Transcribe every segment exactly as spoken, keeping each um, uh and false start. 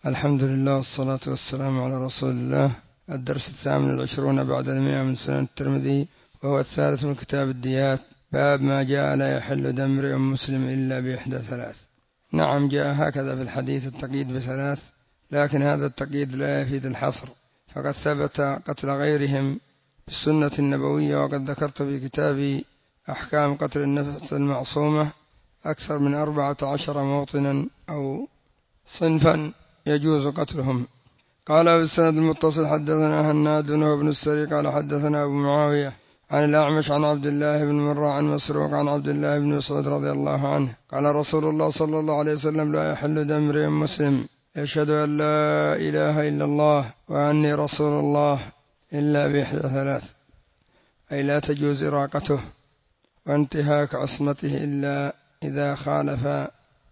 الحمد لله والصلاة والسلام على رسول الله. الدرس الثامن والعشرون بعد المئة من سنن الترمذي، وهو الثالث من كتاب الديات. باب ما جاء لا يحل دم امرئ مسلم إلا بإحدى ثلاث. نعم، جاء هكذا في الحديث التقييد بثلاث، لكن هذا التقييد لا يفيد الحصر، فقد ثبت قتل غيرهم بالسنة النبوية. وقد ذكرت في كتابي أحكام قتل النفس المعصومة أكثر من أربعة عشر موطنا أو صنفا يجوز قتلهم. قال بالسند المتصل حدثنا هناد وهو ابن السري قال حدثنا أبو معاوية عن الأعمش عن عبد الله بن مرة عن مسروق عن عبد الله بن مسعود رضي الله عنه قال رسول الله صلى الله عليه وسلم: لا يحل دم امرئ مسلم يشهد أن لا إله إلا الله وأني رسول الله إلا بإحدى ثلاث، أي لا تجوز إراقته وانتهاك عصمته إلا إذا خالف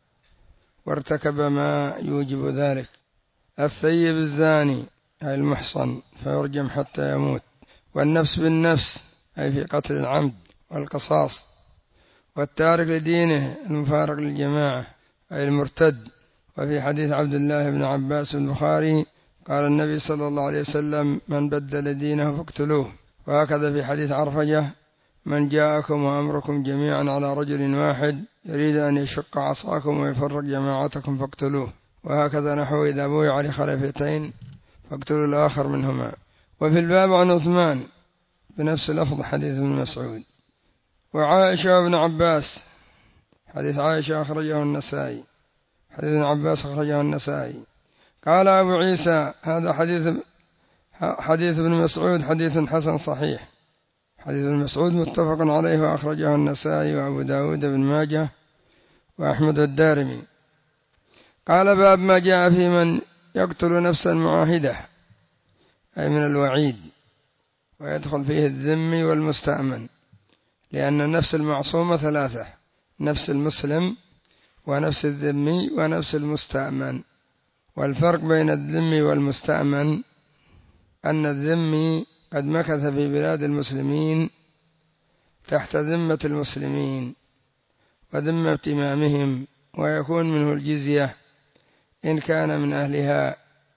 وارتكب ما يوجب ذلك: الثيب الزاني أي المحصن فيرجم حتى يموت، والنفس بالنفس أي في قتل العمد، والقصاص، والتارك لدينه المفارق للجماعة أي المرتد. وفي حديث عبد الله بن عباس في البخاري قال النبي صلى الله عليه وسلم: من بدل دينه فاقتلوه. وهكذا في حديث عرفجة: من جاءكم وأمركم جميعا على رجل واحد يريد أن يشق عصاكم ويفرق جماعتكم فاقتلوه. وهكذا نحو إذا بويع لخليفتين فاقتلوا الآخر منهما. وفي الباب عن عثمان بنفس لفظ حديث ابن مسعود. وعائشة وابن عباس، حديث عائشة أخرجه النسائي، حديث ابن عباس أخرجه النسائي. قال أبو عيسى: هذا حديث حديث ابن مسعود حديث حسن صحيح. حديث ابن مسعود متفق عليه وأخرجه النسائي وأبو داود بن ماجه وأحمد الدارمي. قال: باب ما جاء في من يقتل نفسا معاهدة، أي من الوعيد، ويدخل فيه الذمي والمستأمن، لأن النفس المعصومة ثلاثة: نفس المسلم ونفس الذمي ونفس المستأمن. والفرق بين الذمي والمستأمن أن الذمي قد مكث في بلاد المسلمين تحت ذمة المسلمين وذمة إمامهم، ويكون منه الجزية إن كان من أهلها،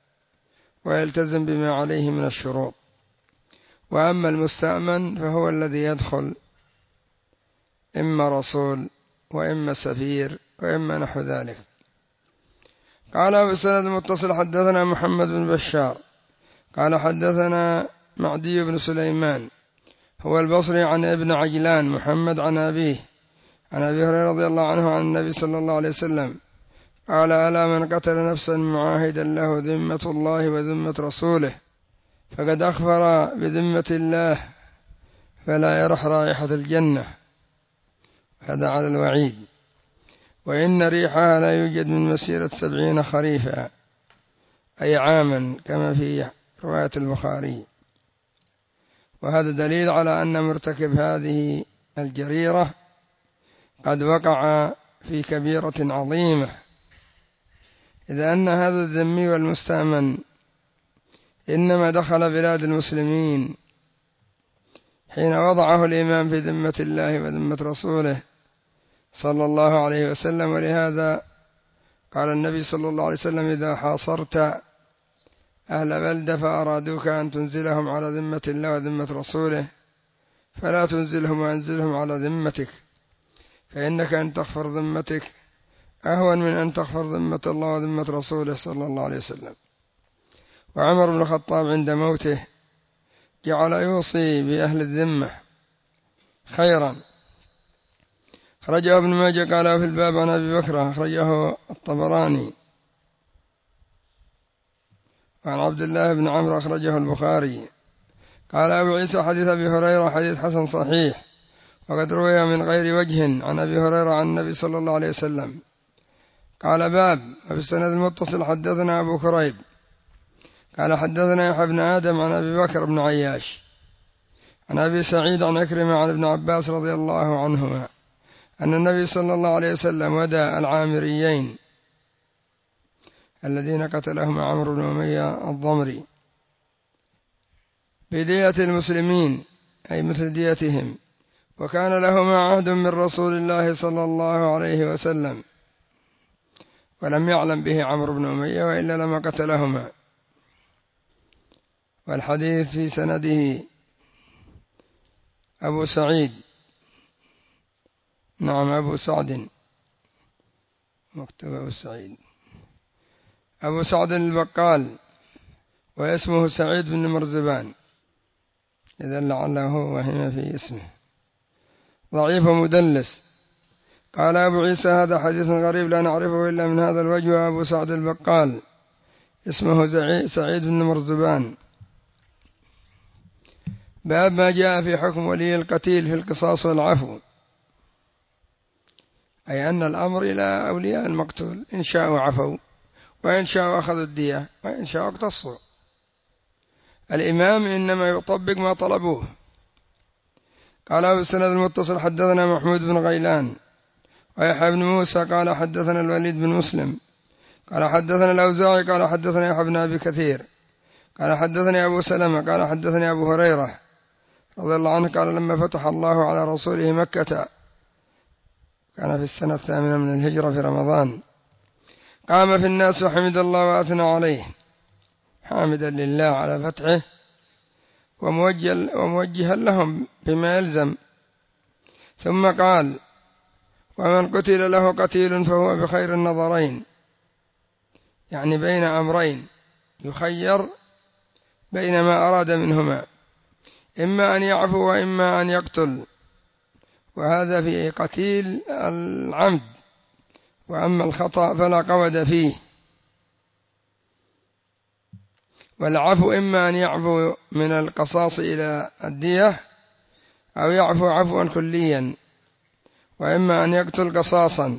ويلتزم بما عليه من الشروط. وأما المستأمن فهو الذي يدخل إما رسول وإما سفير وإما نحو ذلك. قال بالسند المتصل حدثنا محمد بن بشار قال حدثنا معدي بن سليمان هو البصري عن ابن عجلان محمد عن أبيه عن أبي هريرة رضي الله عنه عن النبي صلى الله عليه وسلم قال: ألا من قتل نفسا معاهدا له ذمة الله وذمة رسوله فقد أخفر بذمة الله فلا يرح رائحة الجنة. هذا على الوعيد. وإن ريحها لا يوجد من مسيرة سبعين خريفا، أي عاما، كما في رواية البخاري. وهذا دليل على أن مرتكب هذه الجريرة قد وقع في كبيرة عظيمة، إذا أن هذا الذمي والمستأمن إنما دخل بلاد المسلمين حين وضعه الإمام في ذمة الله وذمة رسوله صلى الله عليه وسلم. ولهذا قال النبي صلى الله عليه وسلم: إذا حاصرت أهل بلدة فأرادوك أن تنزلهم على ذمة الله وذمة رسوله فلا تنزلهم وأنزلهم على ذمتك، فإنك أن تغفر ذمتك أهون من أن تغفر ذمة الله وذمة رسوله صلى الله عليه وسلم. وعمر بن الخطاب عند موته جعل يوصي بأهل الذمة خيرا. أخرجه ابن ماجه قال في الباب عن أبي بكر، أخرجه الطبراني، وعن عبد الله بن عمرو أخرجه البخاري. قال أبو عيسى: حديث أبي هريرة حديث حسن صحيح، وقد روي من غير وجه عن أبي هريرة عن النبي صلى الله عليه وسلم. قال: باب في السند المتصل حدثنا أبو كريب قال حدثنا يحيى بن آدم عن أبي بكر بن عياش عن أبي سعيد عن عكرمة عن ابن عباس رضي الله عنهما أن النبي صلى الله عليه وسلم ودى العامريين الذين قتلهما عمرو بن أمية الضمري بدية المسلمين، أي مثل ديتهم، وكان لهما عهد من رسول الله صلى الله عليه وسلم، ولم يعلم به عمرو بن أمية، وإلا لما قتلهما. والحديث في سنده أبو سعيد، نعم أبو سعد، مكتب أبو سعيد، أبو سعد البقال، واسمه سعيد بن مرزبان، إذا لعله وهم في اسمه، ضعيف ومدلس. قال أبو عيسى هذا حديث غريب لا نعرفه إلا من هذا الوجه. أبو سعد البقال اسمه سعيد بن مرزبان. باب ما جاء في حكم ولي القتيل في القصاص والعفو، أي أن الأمر إلى أولياء المقتول، إن شاءوا عفوا، وإن شاءوا أخذوا الدية، وإن شاءوا اقتصوا. الإمام إنما يطبق ما طلبوه. قال أبو السند المتصل حدثنا محمود بن غيلان ويحيى بن موسى قال حدثنا الوليد بن مسلم قال حدثنا الأوزاعي قال حدثنا يحيى بن أبي كثير قال حدثني أبو سلمة قال حدثني أبو هريرة رضي الله عنه قال لما فتح الله على رسوله مكة، كان في السنة الثامنة من الهجرة في رمضان، قام في الناس وحمد الله وأثنى عليه، حامدا لله على فتحه وموجها لهم بما يلزم، ثم قال: ومن قتل له قتيل فهو بخير النظرين، يعني بين أمرين، يخير بين ما أراد منهما، إما أن يعفو وإما أن يقتل، وهذا في قتيل العمد، وأما الخطأ فلا قود فيه. والعفو إما أن يعفو من القصاص إلى الدية، أو يعفو عفوا كليا، وإما أن يقتل قصاصا.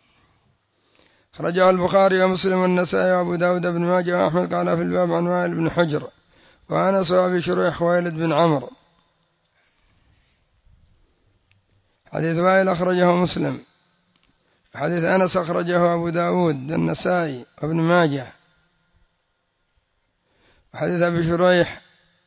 خرجه البخاري ومسلم والنسائي وأبو داود بن ماجه وأحمد. قال في الباب عن وائل بن حجر وأنس وأبي شريح خويلد بن عمرو. حديث وائل أخرجه مسلم، حديث أنس أخرجه أبو داود والنسائي وابن ماجه، وحديث أبي شريح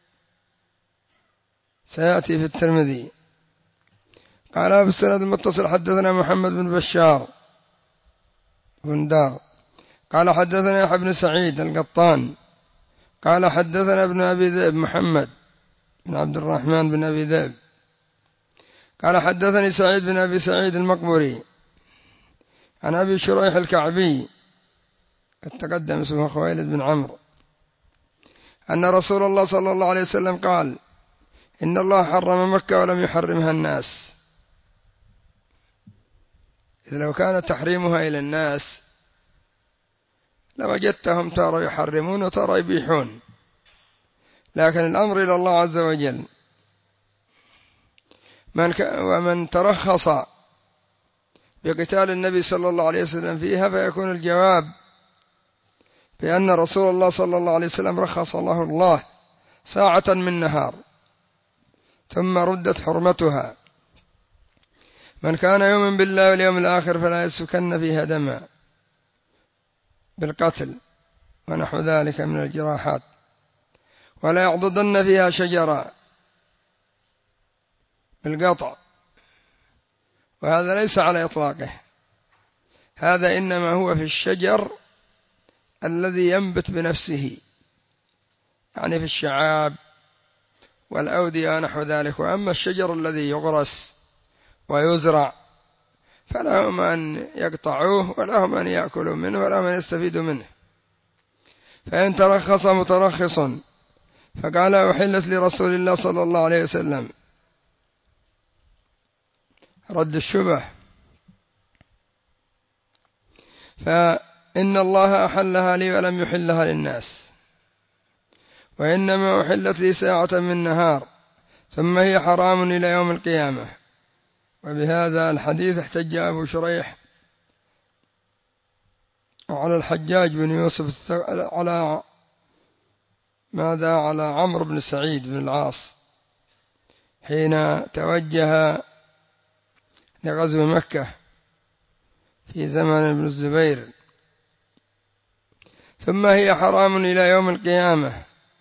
سيأتي في الترمذي. قال أبو السند المتصل حدثنا محمد بن بشار بن دار قال حدثنا يحيى بن سعيد القطان قال حدثنا ابن أبي ذئب محمد بن عبد الرحمن بن أبي ذئب قال حدثني سعيد بن أبي سعيد المقبري عن أبي شريح الكعبي، قد تقدم اسمه خويلد بن عمرو، أن رسول الله صلى الله عليه وسلم قال: إن الله حرم مكة ولم يحرمها الناس. إذ لو كان تحريمها إلى الناس لوجدتهم ترى يحرمون وترى يبيحون، لكن الأمر إلى الله عز وجل. من ك... ومن ترخص بقتال النبي صلى الله عليه وسلم فيها فيكون الجواب بأن رسول الله صلى الله عليه وسلم رخص له الله ساعة من نهار ثم ردت حرمتها. من كان يؤمن بالله واليوم الآخر فلا يسفكن فيها دما بالقتل ونحو ذلك من الجراحات، ولا يعضدن فيها شجرا بالقطع، وهذا ليس على إطلاقه، هذا إنما هو في الشجر الذي ينبت بنفسه، يعني في الشعاب والأودية نحو ذلك. وأما الشجر الذي يغرس ويزرع فلهم أن يقطعوه ولهم أن يأكلوا منه ولهم أن يستفيدوا منه. فإن ترخص مترخص فقال: أحلت لرسول الله صلى الله عليه وسلم، رد الشبه، فإن الله أحلها لي ولم يحلها للناس، وإنما أحلت لي ساعة من نهار ثم هي حرام إلى يوم القيامة. وبهذا الحديث احتج أبو شريح على الحجاج بن يوسف على ماذا على عمرو بن سعيد بن العاص حين توجه لغزو مكة في زمن ابن الزبير، ثم هي حرام إلى يوم القيامة.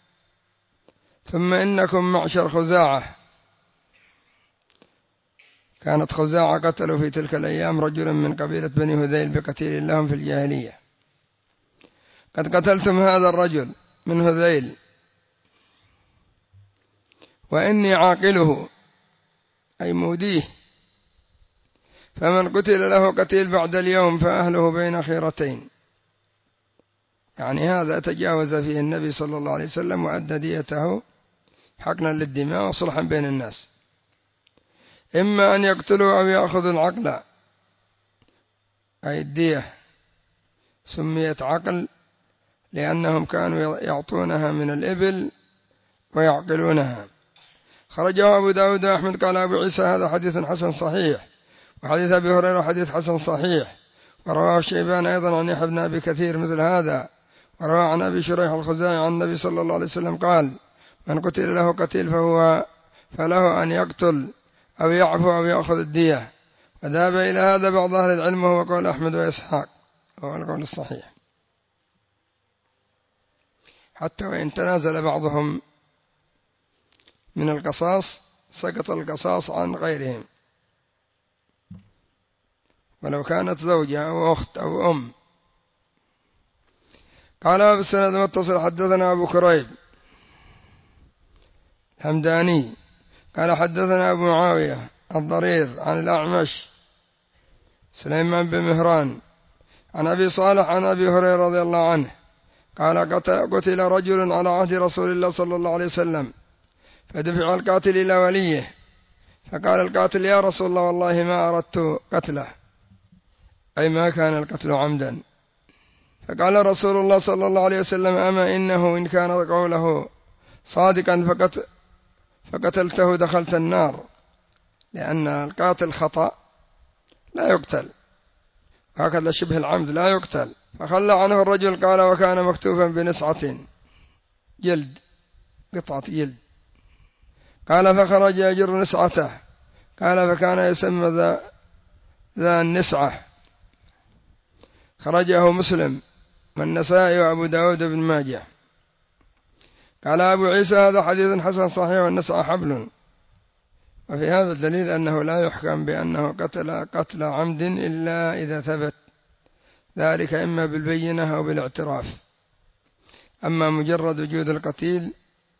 ثم إنكم معشر خزاعة، كانت خزاعة قتلوا في تلك الأيام رجلا من قبيلة بني هذيل بقتيل لهم في الجاهلية، قد قتلتم هذا الرجل من هذيل وإني عاقله أي موديه، فمن قتل له قتيل بعد اليوم فأهله بين خيرتين. يعني هذا تجاوز فيه النبي صلى الله عليه وسلم وأدى ديته حقنا للدماء وصلحا بين الناس، إما أن يقتلوا أو يأخذوا العقل، أي الدية سميت عقل لأنهم كانوا يعطونها من الإبل ويعقلونها. خرجه أبو داود وأحمد. قال أبو عيسى هذا حديث حسن صحيح، وحديث أبي هريرة حديث حسن صحيح، ورواه الشيبان أيضا عن يحيى بن أبي كثير مثل هذا، ورواه عن أبي شريح الخزاعي عن النبي صلى الله عليه وسلم قال: من قتل له قتيل فهو فله أن يقتل أو يعفو أو يأخذ الدية. وذهب إلى هذا بعض أهل العلم وهو قول أحمد وإسحاق، وهو القول الصحيح، حتى وإن تنازل بعضهم من القصاص سقط القصاص عن غيرهم، ولو كانت زوجة أو أخت أو أم. قال أبو السند المتصل حدثنا أبو كريب الحمداني قال حدثنا أبو معاوية الضرير عن الأعمش سليمان بن مهران عن أبي صالح عن أبي هريرة رضي الله عنه قال: قتل رجل على عهد رسول الله صلى الله عليه وسلم، فدفع القاتل إلى وليه، فقال القاتل: يا رسول الله والله ما أردت قتله، أي ما كان القتل عمدا. فقال رسول الله صلى الله عليه وسلم: أما إنه إن كان قوله صادقا فقت فقتلته دخلت النار، لأن القاتل خطأ لا يقتل، هكذا شبه العمد لا يقتل. فخلى عنه الرجل. قال: وكان مكتوفا بنسعة جلد، قطعة جلد. قال: فخرج يجر نسعته. قال: فكان يسمى ذا, ذا النسعة. خرجه مسلم والنسائي وأبو داود بن ماجه. قال أبو عيسى هذا حديث حسن صحيح، والنسعة حبل. وفي هذا الدليل أنه لا يحكم بأنه قتل قتل عمد إلا إذا ثبت ذلك إما بالبينة أو بالاعتراف. أما مجرد وجود القتيل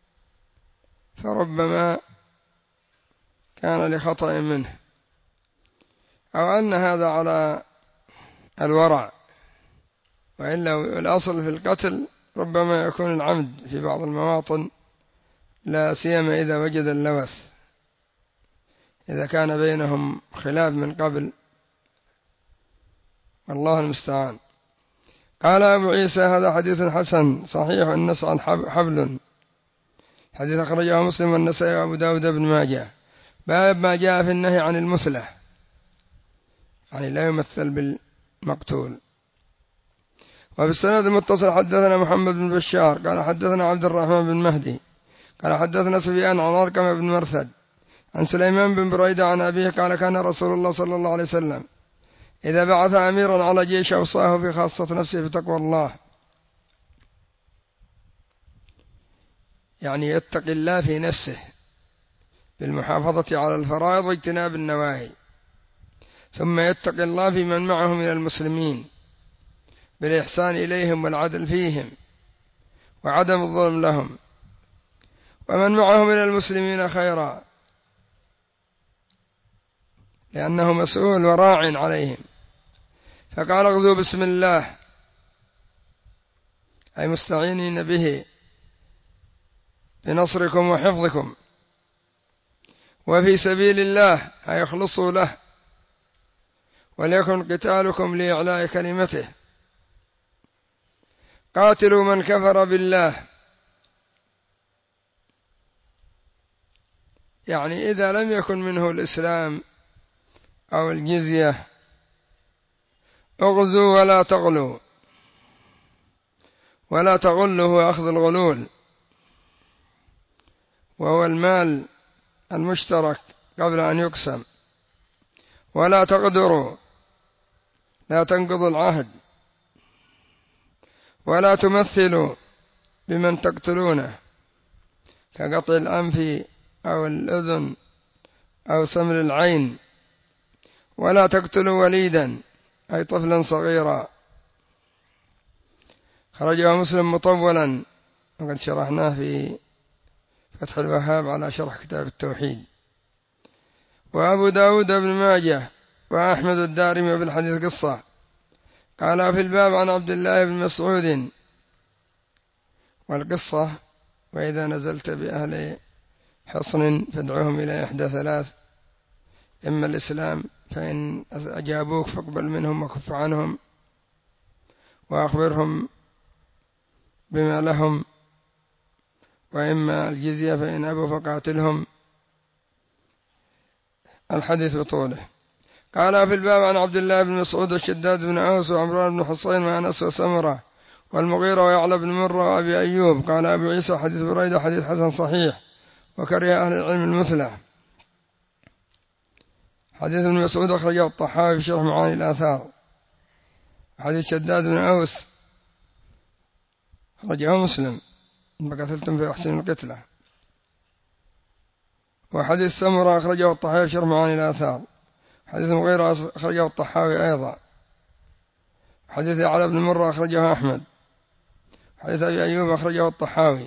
فربما كان لخطأ منه، أو أن هذا على الورع، وإلا الأصل في القتل ربما يكون العمد في بعض المواطن، لا سيما إذا وجد اللوث، إذا كان بينهم خلاف من قبل، والله المستعان. قال أبو عيسى هذا حديث حسن صحيح، النسعة حبل. حديث أخرجه مسلم والنسائي وأبو داود بن ماجه. باب ما جاء في النهي عن المثلة، يعني لا يمثل بالمقتول. وفي السند المتصل حدثنا محمد بن بشار قال حدثنا عبد الرحمن بن مهدي قال حدثنا سفيان عن أرقم بن مرثد عن سليمان بن بريدة عن أبيه قال: كان رسول الله صلى الله عليه وسلم إذا بعث أميرا على جيش أوصاه في خاصة نفسه بتقوى الله، يعني يتقي الله في نفسه بالمحافظة على الفرائض واجتناب النواهي، ثم يتقي الله في من معه من المسلمين بالإحسان إليهم والعدل فيهم وعدم الظلم لهم، ومن معه من المسلمين خيرا، لأنه مسؤول وراع عليهم. فقال: اغزوا بسم الله، أي مستعينين به بنصركم وحفظكم، وفي سبيل الله أي اخلصوا له، وليكن قتالكم لإعلاء كلمته. قاتلوا من كفر بالله، يعني إذا لم يكن منه الإسلام أو الجزية اغزوا ولا تغلوا، ولا تغلوا أخذ الغلول، وهو المال المشترك قبل أن يقسم. ولا تغدروا، لا تنقضوا العهد. ولا تمثلوا بمن تقتلونه كقطع الأنف أو الأذن أو سمر العين. ولا تقتلوا وليدا أي طفلا صغيرا. خرجه مسلم مطولا وقد شرحناه في فتح الوهاب على شرح كتاب التوحيد. وأبو داود بن ماجه وأحمد الدارمي بالحديث قصة. قال في الباب عن عبد الله بن مسعود. والقصة: وإذا نزلت بأهل حصن فادعوهم إلى إحدى ثلاث: إما الإسلام فإن أجابوك فاقبل منهم وكف عنهم وأخبرهم بما لهم، وإما الجزية فإن أبوا فقاتلهم. الحديث بطوله. قال في الباب عن عبد الله بن مسعود والشداد بن أوس وعمران بن حصين وأنس وسمرة والمغيرة ويعلى بن مرة وأبي أيوب. قال أبو عيسى حديث بريدة حديث حسن صحيح، وكره أهل العلم المثلى. حديث ابن مسعود أخرجه الطحاوي في شرح معاني الآثار. حديث شداد بن أوس أخرجه مسلم: فقتلتم في أحسن القتلة. وحديث سمرة أخرجه الطحاوي في شرح معاني الآثار. حديث المغيرة أخرجه الطحاوي أيضا. حديث يعلى بن مرة أخرجه أحمد. حديث أبي أيوب أخرجه الطحاوي.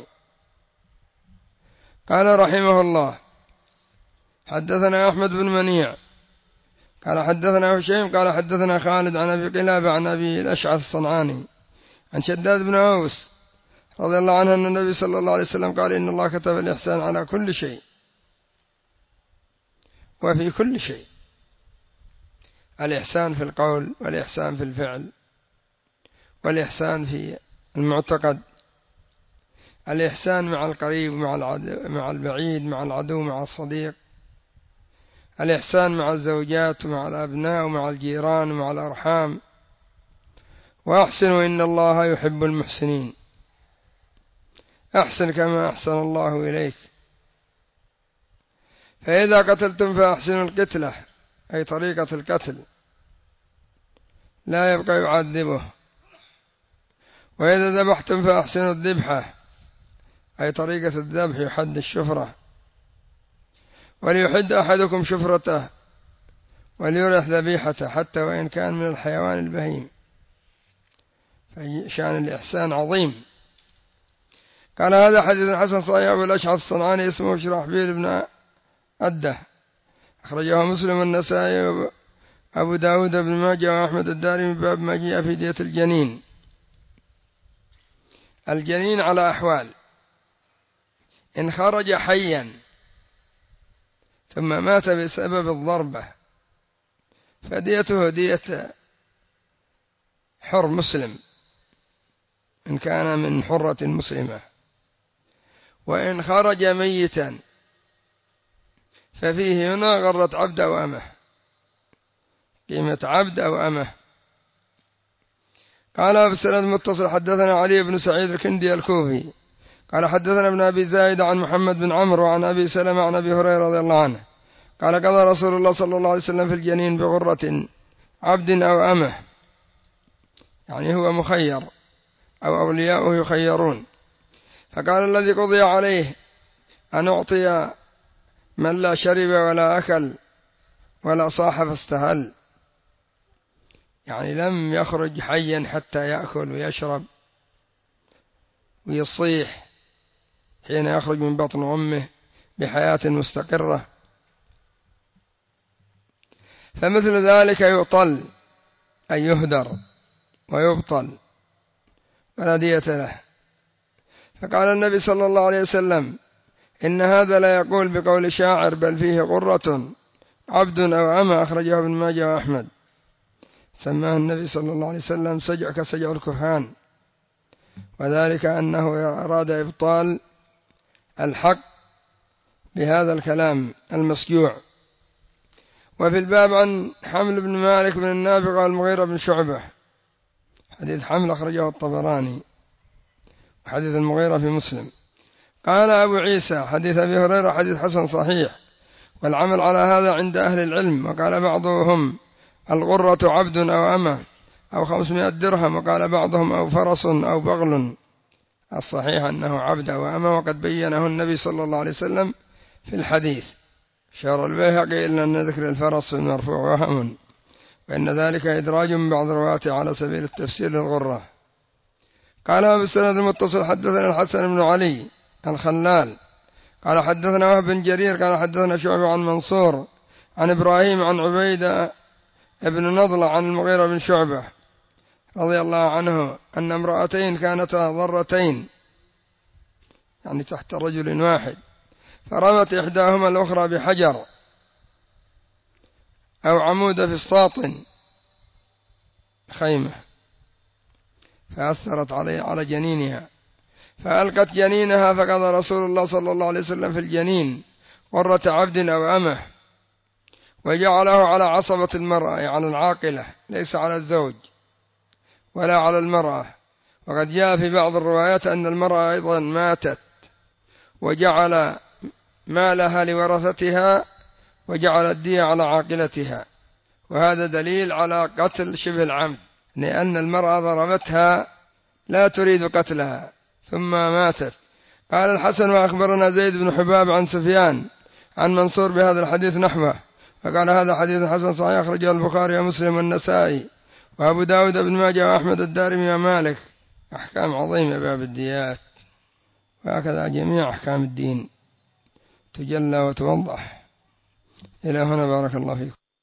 قال رحمه الله: حدثنا أحمد بن منيع قال حدثنا هشيم قال حدثنا خالد عن أبي قلابة عن أبي الأشعث الصنعاني عن شداد بن أوس رضي الله عنه أن النبي صلى الله عليه وسلم قال: إن الله كتب الإحسان على كل شيء وفي كل شيء. الإحسان في القول، والإحسان في الفعل، والإحسان في المعتقد، الإحسان مع القريب مع البعيد، مع العدو مع الصديق، الإحسان مع الزوجات ومع الأبناء ومع الجيران ومع الأرحام. وأحسنوا إن الله يحب المحسنين. أحسن كما أحسن الله إليك. فإذا قتلتم فأحسنوا القتلة، أي طريقة القتل، لا يبقى يعذبه. وإذا ذبحتم فأحسنوا الذبحة، أي طريقة الذبح، يحد الشفرة. وليحد أحدكم شفرته وليرح ذبيحته حتى وإن كان من الحيوان البهيم. فشأن الإحسان عظيم. قال هذا حديث حسن صحيح. أبو الأشعث الصنعاني اسمه شرحبيل بن أده، أخرجه مسلم والنسائي وأبو داود بن ماجه وأحمد الدارمي باب ما جاء في دية الجنين. الجنين على أحوال: إن خرج حيا ثم مات بسبب الضربة فديته دية حر مسلم إن كان من حرة مسلمة. وإن خرج ميتا ففيه هنا غرة عبد أو أمه، قيمة عبد أو أمه. قال بالسند متصل: حدثنا علي بن سعيد الكندي الكوفي قال حدثنا ابن أبي زايد عن محمد بن عمرو وعن أبي سلمة عن أبي هريرة رضي الله عنه قال: قضى رسول الله صلى الله عليه وسلم في الجنين بغرة عبد أو أمه، يعني هو مخير أو أولياؤه يخيرون. فقال الذي قضي عليه أن أعطي من لا شرب ولا أكل ولا صاح فاستهل، يعني لم يخرج حيا حتى يأكل ويشرب ويصيح حين يخرج من بطن أمه بحياة مستقرة، فمثل ذلك يطل أي يهدر ويبطل ولا دية له. فقال النبي صلى الله عليه وسلم: إن هذا لا يقول بقول شاعر، بل فيه قرة عبد أو أمة. أخرجه ابن ماجه وأحمد. سماه النبي صلى الله عليه وسلم سجع كسجع الكهان، وذلك أنه أراد إبطال الحق بهذا الكلام المسجوع. وفي الباب عن حمل بن مالك بن النافع والمغيرة بن شعبة. حديث حمل أخرجه الطبراني، وحديث المغيرة في مسلم. قال أبو عيسى: حديث أبي هريرة حديث حسن صحيح، والعمل على هذا عند أهل العلم. وقال بعضهم: الغرة عبد أو أمة أو خمسمائة درهم. وقال بعضهم: أو فرس أو بغل. الصحيح أنه عبد أو أمة، وقد بينه النبي صلى الله عليه وسلم في الحديث. شار البيهقي إلا أن ذكر الفرس المرفوع وهم، وإن ذلك إدراج من بعض رواته على سبيل التفسير للغرة. قال بالسند المتصل حدثنا الحسن بن علي الخلال قال حدثنا وهب بن جرير قال حدثنا شعبة عن منصور عن إبراهيم عن عبيدة ابن نضلة عن المغيرة بن شعبة رضي الله عنه أن امرأتين كانتا ضرتين يعني تحت رجل واحد، فرمت إحداهما الأخرى بحجر أو عمود فسطاط خيمة فأثرت عليه على جنينها، فألقت جنينها فقضى رسول الله صلى الله عليه وسلم في الجنين قرة عبد أو أمه، وجعله على عصبة المرأة يعني على العاقلة ليس على الزوج ولا على المرأة. وقد جاء في بعض الروايات أن المرأة أيضا ماتت وجعل مالها لورثتها وجعل الدية على عاقلتها، وهذا دليل على قتل شبه العمد، لأن المرأة ضربتها لا تريد قتلها ثم ماتت. قال الحسن وأخبرنا زيد بن حباب عن سفيان عن منصور بهذا الحديث نحوه، فقال هذا حديث حسن صحيح أخرجه البخاري ومسلم والنسائي وأبو داود بن ماجه وأحمد الدارمي ومالك. أحكام عظيمة باب الديات، وهكذا جميع أحكام الدين تجلى وتوضح. إلى هنا بارك الله فيكم.